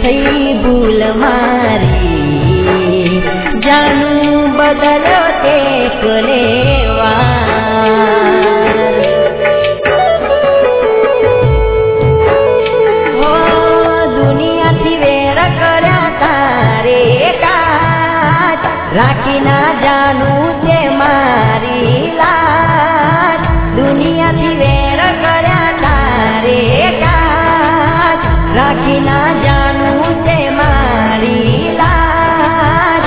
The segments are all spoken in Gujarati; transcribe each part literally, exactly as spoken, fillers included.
થઈ ભૂલ મારી જાનું બદલો તે કલેવાર હો દુનિયાથી વેર કર્યા તારે કાચ રાખી ના જાનું તે મારી લાજ દુનિયાથી વેર કર્યા તારે કાચ રાખી ના જાનું તે મારી લાજ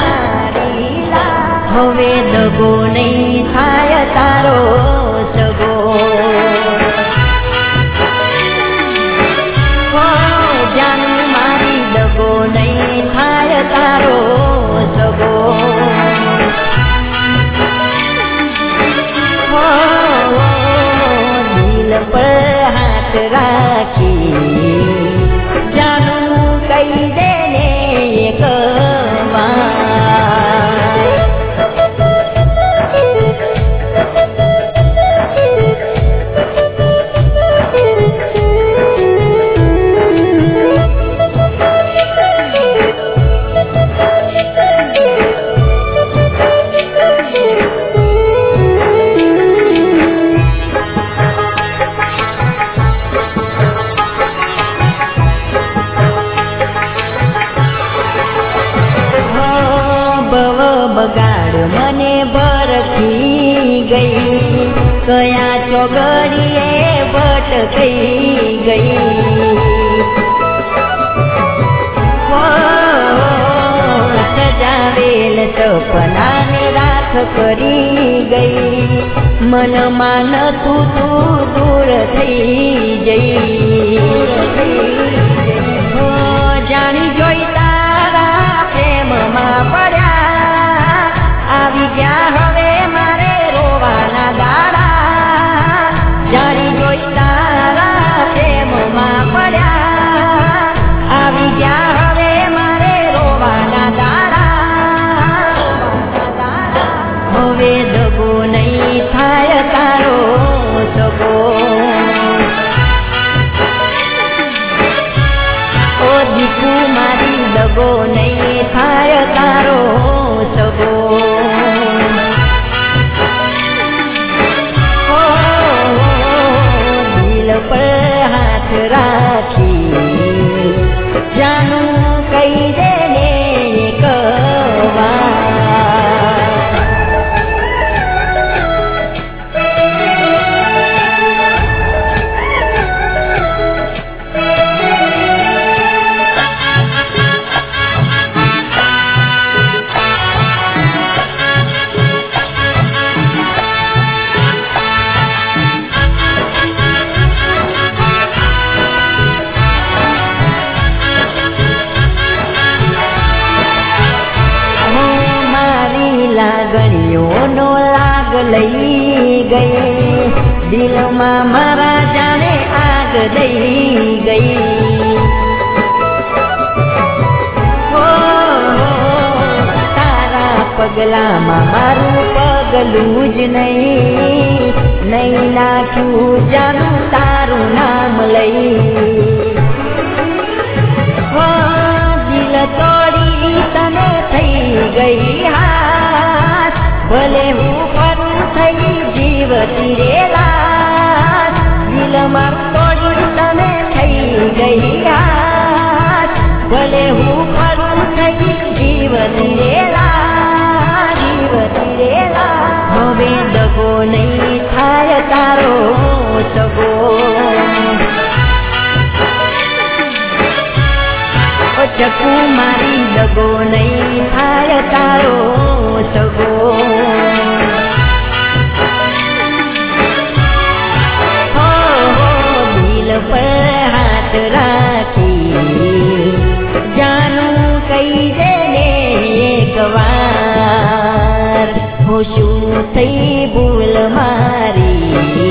હવે દગો નહીં થાય તારો સગો હો જાનું મારી દગો નહીં થાય તારો સગો હો દિલ પર હાથ રાખી જાનું કહી દે ને એક બગાડ મને ભરખી ગઈ કયા ચોગડીએ ભટકી ગઈ સજાવેલ સપનાને રાખ કરી ગઈ મનમાં નતું તું દૂર થઈ જઈ જાણી જોઈ તારા પ્રેમમાં પડ્યા આવી ગયા હવે મારે રોવાના દાડા જાણી જોઈ તારા પ્રેમમાં પડ્યા આવી ગયા હવે મારે રોવાના દાડા હવે દગો નહીં થાય તારો સગો ઓ દીકુ મારી દગો નહીં થાય તારો સગો દિલ પર હાથ રાખી જાનું કહી દે ને એક લાગણીઓનો લાગ લઈ ગઈ દિલમાં મારા જાણે આગ દઈ ગઈ હો તારા પગલામાં મારું પગલું જ નહીં નહીં નાખ્યું જાનું તારું નામ લઈ હો દિલ તોડી તને થઈ ગઈ હા ભલે હું ફરું થઈ જીવતી રેલા દિલ મારું તોડી તને થઈ ગઈ હાથ ભલે હું ફરું થઈ જીવતી રેલા જીવતી રેલા હવે દગો નહીં થાય તારો સગો ચકુ મારી દગો નહીં થાય તારો સગો હો દિલ પર હાથ રાખી જાનું કહી દે ને એક વાર હું શું થઈ ભૂલ મારી